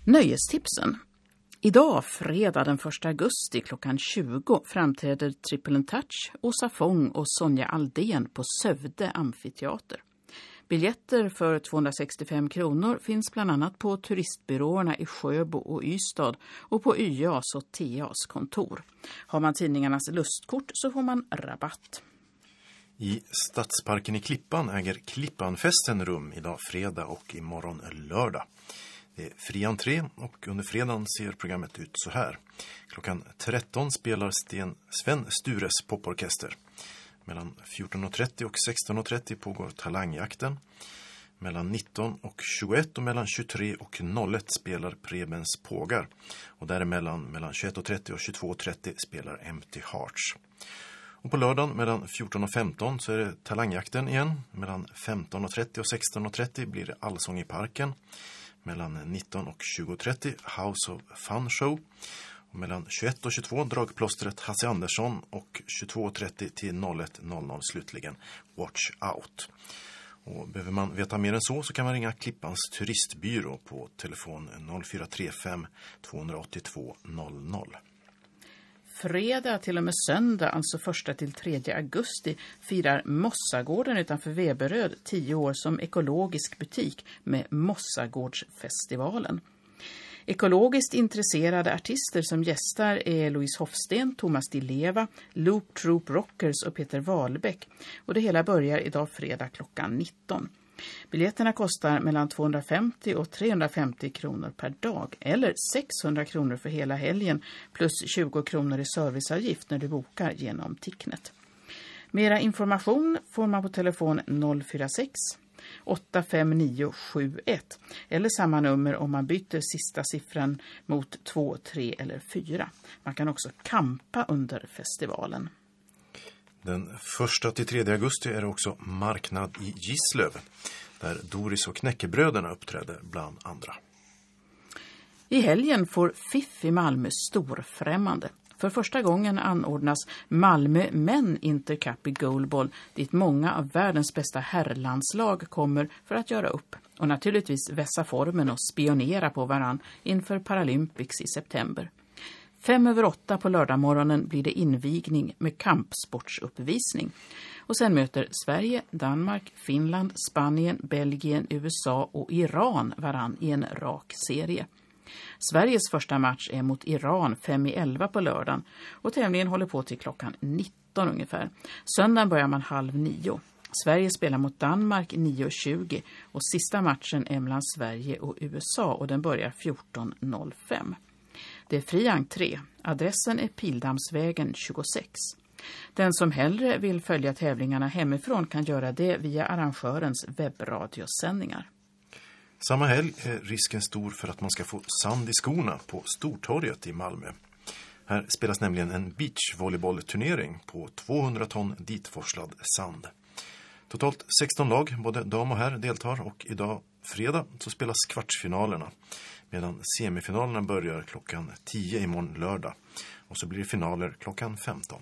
Nöjestipsen. Idag, fredag den 1 augusti klockan 20, framträder Triple & Touch, Åsa Fång och Sonja Aldén på Sövde amfiteater. Biljetter för 265 kronor finns bland annat på turistbyråerna i Sjöbo och Ystad och på YAs och TAs kontor. Har man tidningarnas lustkort så får man rabatt. I Stadsparken i Klippan äger Klippanfesten rum idag fredag och imorgon lördag. Det är fri entré och under fredagen ser programmet ut så här. Klockan 13 spelar Sven Stures poporkester. Mellan 14.30 och 16.30 pågår talangjakten. Mellan 19 och 21 och mellan 23 och 01 spelar Prebens pågar. Och däremellan mellan 21.30 och 22.30 spelar Empty Hearts. Och på lördagen mellan 14 och 15 så är det talangjakten igen. Mellan 15.30 och 16.30 blir det Allsång i parken. Mellan 19 och 20.30 House of Fun Show. Och mellan 21 och 22 dragplåstret Hasse Andersson och 22.30 till 01.00 slutligen Watch Out. Och behöver man veta mer än så kan man ringa Klippans turistbyrå på telefon 0435 282 00. Fredag till och med söndag, alltså 1 till 3 augusti, firar Mossagården utanför Veberöd 10 år som ekologisk butik med Mossagårdsfestivalen. Ekologiskt intresserade artister som gästar är Louise Hofsten, Thomas Di Leva, Loop Troop Rockers och Peter Wahlbeck. Och det hela börjar idag fredag klockan 19. Biljetterna kostar mellan 250 och 350 kronor per dag eller 600 kronor för hela helgen plus 20 kronor i serviceavgift när du bokar genom Ticknet. Mera information får man på telefon 046 85971 eller samma nummer om man byter sista siffran mot 2, 3 eller 4. Man kan också kampa under festivalen. Den 1 till 3 augusti är det också marknad i Gislöv där Doris och Knäckebröderna uppträder bland andra. I helgen får FIF i Malmö storfrämmande. För första gången anordnas Malmö Män Intercup i goalball dit många av världens bästa herrlandslag kommer för att göra upp. Och naturligtvis vässa formen och spionera på varann inför Paralympics i september. 7:05 på lördagmorgonen blir det invigning med kampsportsuppvisning. Och sen möter Sverige, Danmark, Finland, Spanien, Belgien, USA och Iran varann i en rak serie. Sveriges första match är mot Iran 5:11 på lördagen och tävlingen håller på till klockan 19 ungefär. Söndagen börjar man 8:30. Sverige spelar mot Danmark 9:20 och sista matchen är mellan Sverige och USA och den börjar 14:05. Det är fri entré. Adressen är Pildammsvägen 26. Den som hellre vill följa tävlingarna hemifrån kan göra det via arrangörens webbradiosändningar. Samma helg är risken stor för att man ska få sand i skorna på Stortorget i Malmö. Här spelas nämligen en beachvolleybollturnering på 200 ton ditforslad sand. Totalt 16 lag, både dam och herr, deltar och idag fredag så spelas kvartsfinalerna. Medan semifinalerna börjar klockan 10 imorgon lördag och så blir det finaler klockan 15.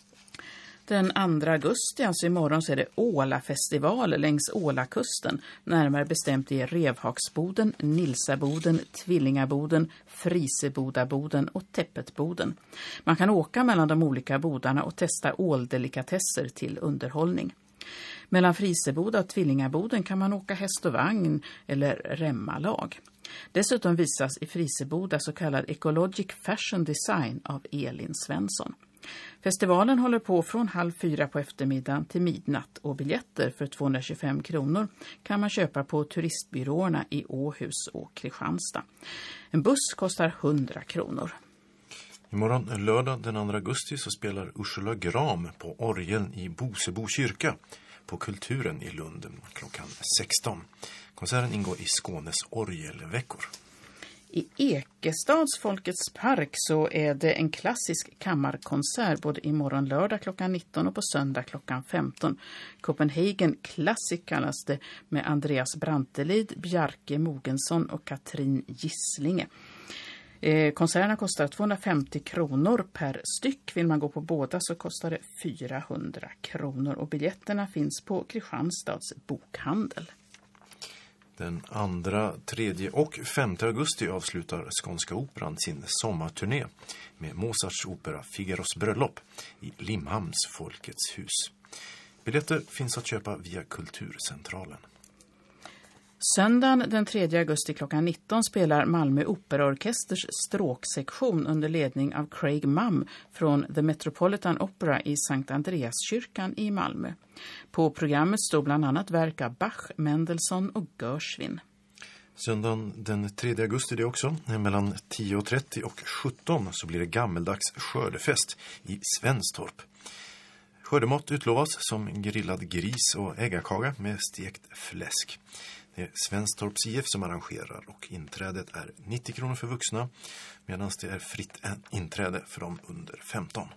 Den 2 augusti, alltså imorgon, så är det Ålafestival längs Ålakusten. Närmare bestämt är Revhaksboden, Nilsaboden, Tvillingaboden, Frisebodaboden och Täppetboden. Man kan åka mellan de olika bodarna och testa åldelikatesser till underhållning. Mellan Friseboda och Tvillingaboden kan man åka häst och vagn eller remmalag. Dessutom visas i Friseboda så kallad Ecologic Fashion Design av Elin Svensson. Festivalen håller på från 3:30 på eftermiddagen till midnatt och biljetter för 225 kronor kan man köpa på turistbyråerna i Åhus och Kristianstad. En buss kostar 100 kronor. Imorgon lördag den 2 augusti så spelar Ursula Gram på orgeln i Bosebo kyrka på Kulturen i Lund klockan 16. Konserten ingår i Skånes orgelveckor. I Ekestads Folkets park så är det en klassisk kammarkonsert både imorgon lördag klockan 19 och på söndag klockan 15. Copenhagen Classic kallas det med Andreas Brantelid, Bjarke Mogensson och Katrin Gisslinge. Konserterna kostar 250 kronor per styck. Vill man gå på båda så kostar det 400 kronor och biljetterna finns på Kristianstads bokhandel. Den 2, 3 och 5 augusti avslutar Skånska Operan sin sommarturné med Mozarts opera Figaros bröllop i Limhamns Folkets hus. Biljetter finns att köpa via Kulturcentralen. Söndagen den 3 augusti klockan 19 spelar Malmö Operaorkesters stråksektion under ledning av Craig Mumm från The Metropolitan Opera i Sankt Andreaskyrkan i Malmö. På programmet står bland annat verk av Bach, Mendelssohn och Gershwin. Söndagen den 3 augusti det också, mellan 10.30 och 17 så blir det gammeldags skördefest i Svenstorp. Skördemat utlovas som grillad gris och äggakaga med stekt fläsk. Det är Svenstorps IF som arrangerar och inträdet är 90 kronor för vuxna medan det är fritt inträde för dem under 15.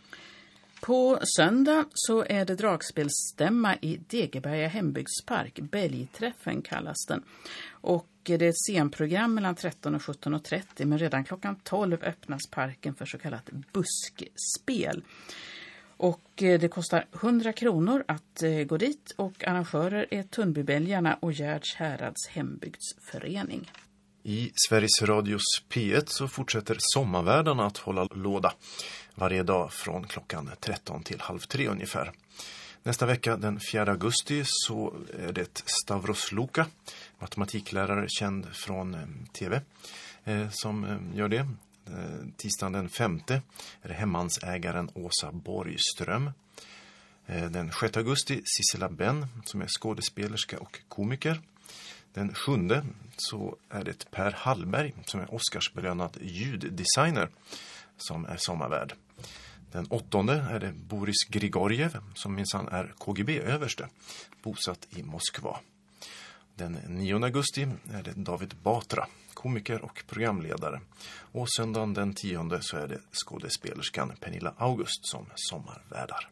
På söndag så är det dragspelstämma i Degeberga hembygdspark. Belgträffen kallas den. Och det är ett scenprogram mellan 13 och 17.30 men redan klockan 12 öppnas parken för så kallat buskspel. Och det kostar 100 kronor att gå dit och arrangörer är Tunnbybälgarna och Gärds Härads hembygdsförening. I Sveriges Radios P1 så fortsätter sommarvärdarna att hålla låda varje dag från klockan 13 till 2:30 ungefär. Nästa vecka den 4 augusti så är det Stavros Luka, matematiklärare känd från tv, som gör det. Tisdagen den 5 är det hemmansägaren Åsa Borgström. Den 6 augusti Sissela Ben som är skådespelerska och komiker. Den 7 så är det Per Hallberg som är Oscarsbelönad ljuddesigner som är sommarvärd. Den 8 är det Boris Grigoriev som minsann är KGB-överste, bosatt i Moskva. Den 9 augusti är det David Batra, komiker och programledare. Och söndagen den 10 så är det skådespelerskan Pernilla August som sommarvärdar.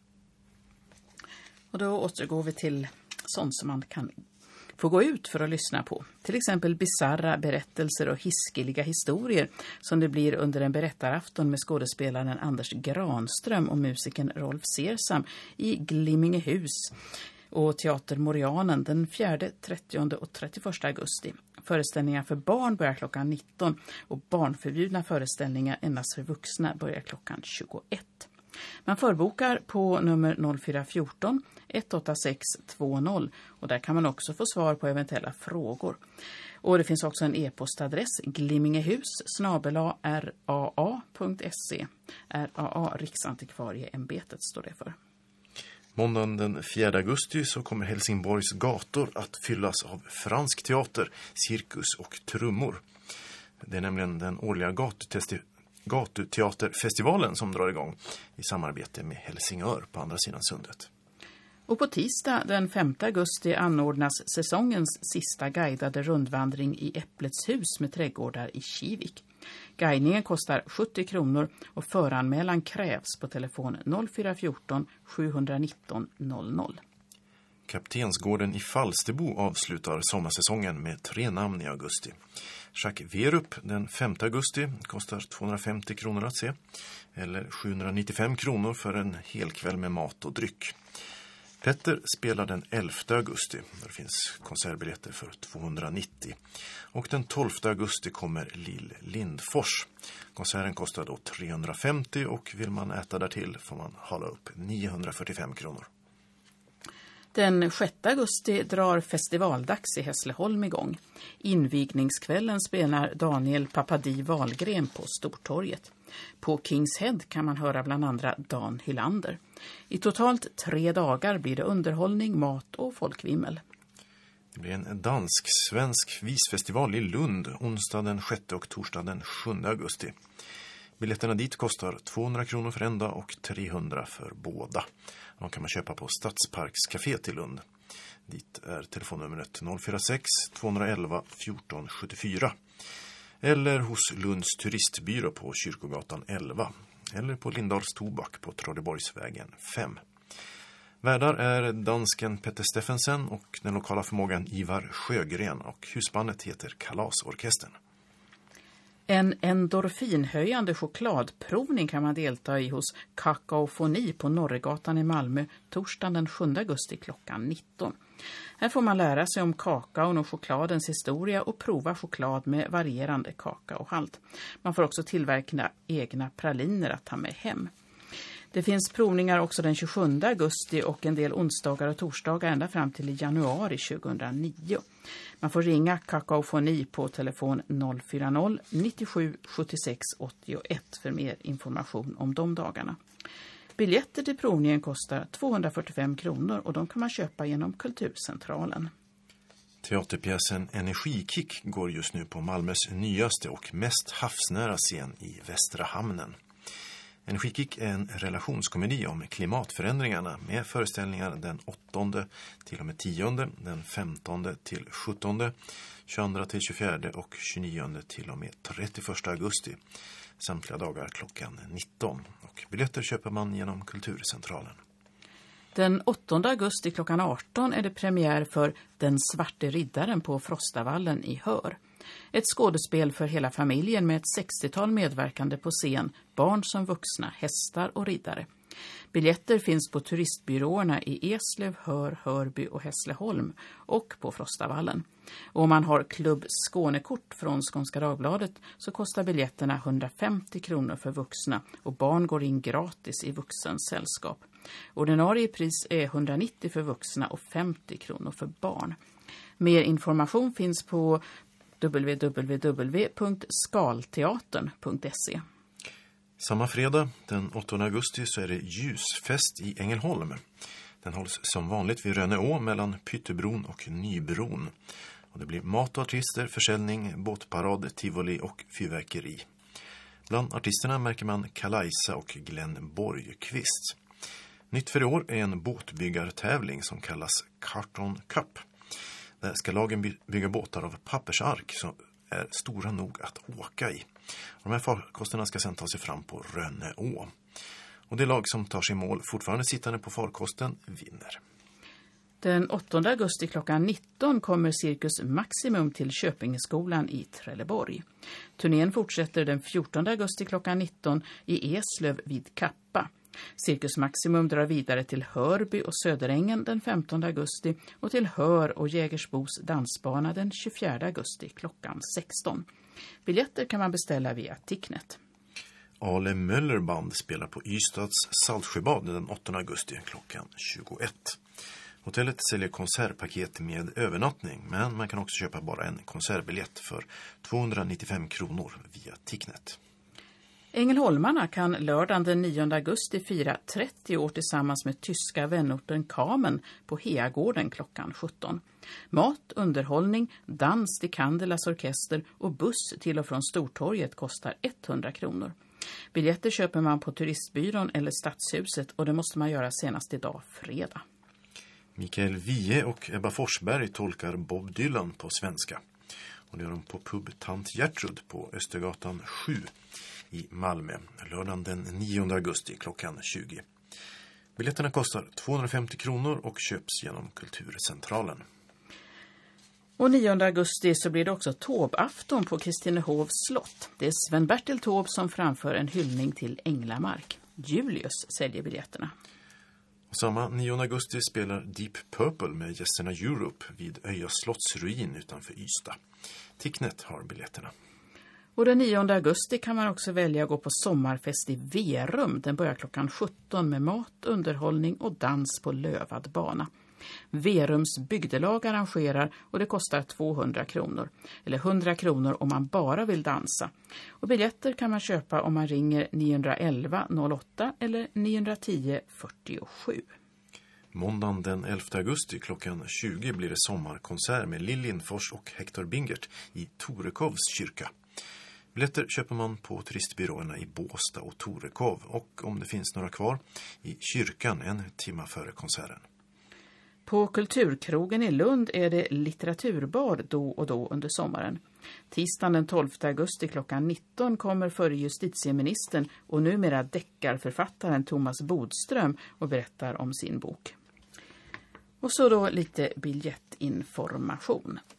Och då återgår vi till sånt som man kan få gå ut för att lyssna på. Till exempel bizarra berättelser och hiskeliga historier som det blir under en berättarafton med skådespelaren Anders Granström och musikern Rolf Sersam i Glimmingehus och Teater Morianen den 4, 30 och 31 augusti. Föreställningar för barn börjar klockan 19 och barnförbjudna föreställningar endast för vuxna börjar klockan 21. Man förbokar på nummer 0414 18620 och där kan man också få svar på eventuella frågor. Och det finns också en e-postadress glimmingehus@raa.se. RAA Riksantikvarieämbetet står det för. Måndagen den 4 augusti så kommer Helsingborgs gator att fyllas av fransk teater, cirkus och trummor. Det är nämligen den årliga gatuteaterfestivalen som drar igång i samarbete med Helsingör på andra sidan sundet. Och på tisdag den 5 augusti anordnas säsongens sista guidade rundvandring i Äpplets hus med trädgårdar i Kivik. Guidningen kostar 70 kronor och föranmälan krävs på telefon 0414 719 00. Kaptensgården i Falsterbo avslutar sommarsäsongen med 3 namn i augusti. Jacques Werup den 5 augusti kostar 250 kronor att se, eller 795 kronor för en hel kväll med mat och dryck. Petter spelar den 11 augusti, där det finns konsertbiljetter för 290. Och den 12 augusti kommer Lill Lindfors. Konserten kostar då 350 och vill man äta därtill får man hålla upp 945 kronor. Den 6 augusti drar festivaldags i Hässleholm igång. Invigningskvällen spelar Daniel Papadi Wahlgren på Stortorget. På Kings Head kan man höra bland andra Dan Hylander. I totalt 3 dagar blir det underhållning, mat och folkvimmel. Det blir en dansk-svensk visfestival i Lund onsdag den 6 och torsdag den 7 augusti. Biljetterna dit kostar 200 kronor för en dag och 300 för båda. De kan man köpa på Stadsparkscafé i Lund. Dit är telefonnumret 046 211 1474. Eller hos Lunds turistbyrå på Kyrkogatan 11. Eller på Lindals Tobak på Trolleborgsvägen 5. Värdar är dansken Petter Steffensen och den lokala förmågan Ivar Sjögren och husbandet heter Kalasorkestern. En endorfinhöjande chokladprovning kan man delta i hos Kakaofoni på Norregatan i Malmö torsdagen den 7 augusti klockan 19. Här får man lära sig om kakaon och chokladens historia och prova choklad med varierande kakaohalt. Man får också tillverka egna praliner att ta med hem. Det finns provningar också den 27 augusti och en del onsdagar och torsdagar ända fram till januari 2009. Man får ringa Kakaofoni på telefon 040 97 76 81 för mer information om de dagarna. Biljetter till provningen kostar 245 kronor och de kan man köpa genom Kulturcentralen. Teaterpjäsen Energikick går just nu på Malmös nyaste och mest havsnära scen i Västra hamnen. Energikick är en relationskomedi om klimatförändringarna med föreställningar den 8 till och med 10, den 15 till 17, 22 till 24 och 29 till och med 31 augusti. Samtliga dagar klockan 19 och biljetter köper man genom Kulturcentralen. Den 8 augusti klockan 18 är det premiär för Den svarte riddaren på Frostavallen i Hör. Ett skådespel för hela familjen med ett 60-tal medverkande på scen, barn som vuxna, hästar och riddare. Biljetter finns på turistbyråerna i Eslöv, Hör, Hörby och Hässleholm och på Frostavallen. Och om man har Klubb Skånekort från Skånska Dagbladet så kostar biljetterna 150 kronor för vuxna och barn går in gratis i vuxens sällskap. Ordinarie pris är 190 för vuxna och 50 kronor för barn. Mer information finns på www.skalteatern.se. Samma fredag, den 8 augusti, så är det ljusfest i Ängelholm. Den hålls som vanligt vid Rönneå mellan Pyttebron och Nybron. Och det blir mat och artister, försäljning, båtparad, tivoli och fyrverkeri. Bland artisterna märker man Kalaisa och Glenn Borgqvist. Nytt för i år är en båtbyggartävling som kallas Carton Cup. Där ska lagen bygga båtar av pappersark som är stora nog att åka i. De här farkosterna ska sedan ta sig fram på Rönneå. Och det lag som tar sig mål fortfarande sittande på farkosten vinner. Den 8 augusti klockan 19 kommer Cirkus Maximum till Köpingeskolan i Trelleborg. Turnén fortsätter den 14 augusti klockan 19 i Eslöv vid Kappa. Cirkus Maximum drar vidare till Hörby och Söderängen den 15 augusti och till Hör och Jägersbos dansbana den 24 augusti klockan 16. Biljetter kan man beställa via Ticknet. Ale Möllerband spelar på Ystads Saltsjöbad den 8 augusti klockan 21. Hotellet säljer konsertpaket med övernattning, men man kan också köpa bara en konsertbiljett för 295 kronor via Ticknet. Ängelholmarna kan lördagen den 9 augusti fira 30 år tillsammans med tyska vänorten Kamen på Heagården klockan 17. Mat, underhållning, dans till Candelas orkester och buss till och från Stortorget kostar 100 kronor. Biljetter köper man på turistbyrån eller Stadshuset och det måste man göra senast idag fredag. Mikael Wiehe och Ebba Forsberg tolkar Bob Dylan på svenska. Och det gör de på pub Tant Gertrud på Östergatan 7 i Malmö. Lördagen den 9 augusti klockan 20. Biljetterna kostar 250 kronor och köps genom Kulturcentralen. Och 9 augusti så blir det också Taube-afton på Kristinehovs slott. Det är Sven-Bertil Taube som framför en hyllning till Änglamark. Julius säljer biljetterna. Och samma 9 augusti spelar Deep Purple med gästerna Europe vid Öja slottsruin utanför Ystad. Ticknet har biljetterna. Och den 9 augusti kan man också välja att gå på sommarfest i Verum. Den börjar klockan 17 med mat, underhållning och dans på lövad bana. Verums bygdelag arrangerar och det kostar 200 kronor. Eller 100 kronor om man bara vill dansa. Och biljetter kan man köpa om man ringer 911 08 eller 910 47. Måndagen den 11 augusti klockan 20 blir det sommarkonsert med Lill Lindfors och Hector Bingert i Torekovs kyrka. Biljetter köper man på turistbyråerna i Båstad och Torekov och om det finns några kvar i kyrkan en timme före konserten. På Kulturkrogen i Lund är det litteraturbad då och då under sommaren. Tisdagen den 12 augusti klockan 19 kommer förre justitieministern och numera deckarförfattaren Thomas Bodström och berättar om sin bok. Och så då lite biljettinformation.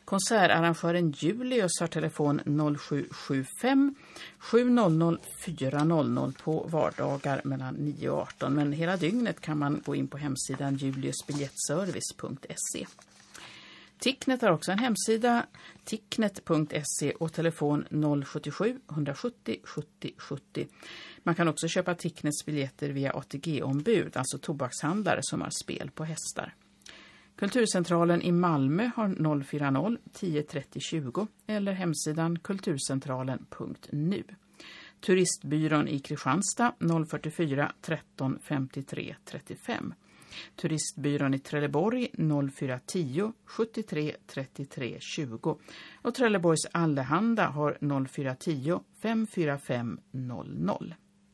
Konsertarrangören Julius har telefon 0775 700 400 på vardagar mellan 9 och 18. Men hela dygnet kan man gå in på hemsidan juliusbiljettservice.se. Ticknet har också en hemsida, ticknet.se, och telefon 077 170 70 70. Man kan också köpa Ticknets biljetter via ATG-ombud, alltså tobakshandlare som har spel på hästar. Kulturcentralen i Malmö har 040 10 30 20 eller hemsidan kulturcentralen.nu. Turistbyrån i Kristianstad 044 13 53 35. Turistbyrån i Trelleborg 0410 73 33 20 och Trelleborgs Allehanda har 0410 545 00.